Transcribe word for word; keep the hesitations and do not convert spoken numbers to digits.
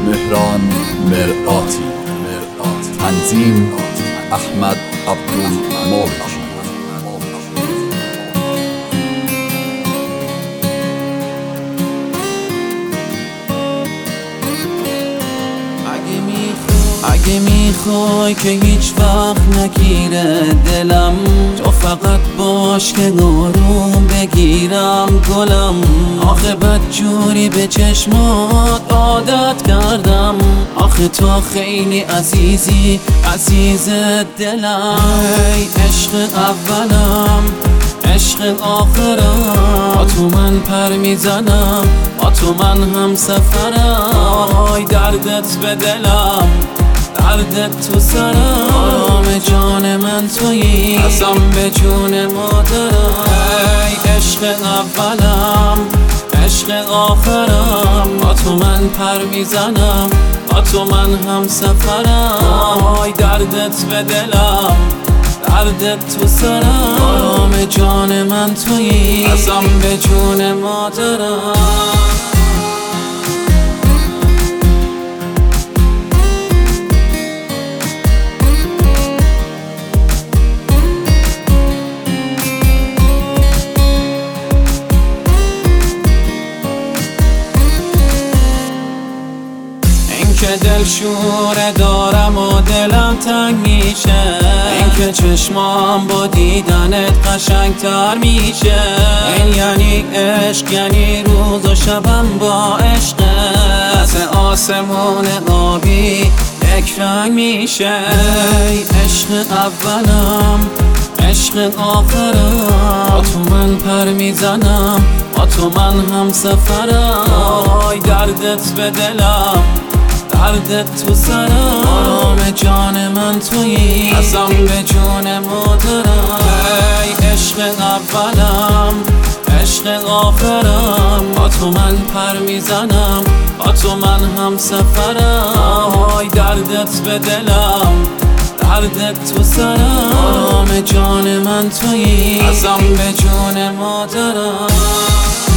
مهران مرآتی. تنظیم احمد عبدالمالکی. اگه میخوای که هیچ وقت نگیره دلم، تو فقط باش که آروم بگیرم گلم. آخه بدجوری به چشمات عادت کردم، آخه تو خیلی عزیزی عزیز دلم. ای عشق اولم عشق آخرم، با تو من پر میزنم با تو من هم سفرم. آی دردت به دلم دردت تو سرم، آرام جان من تویی قسم به جون مادرم. ای عشق اولم عشق آخرم، با تو من پر میزنم با تو من هم سفرم. آی دردت به دلم دردت تو سرم، آرام جان من تویی قسم به جون مادرم. که دل شوره دارم و دلم تنگ میشه، این که چشمام با دیدنت قشنگتر میشه. این یعنی عشق، یعنی روز و شبم با عشقت مثل آسمون آبی یک رنگ میشه. ای عشق اولم عشق آخرم، با تو من پر میزنم با تو من هم سفرم. آی دردت به دلم دردت تو سرم، آرام جان من تویی قسم به جون مادرم. ای عشق اولم عشق آخرم، با تو من پر میزنم با تو من هم سفرم. آی دردت به دلم دردت تو سرم، آرام جان من تویی قسم به جون مادرم.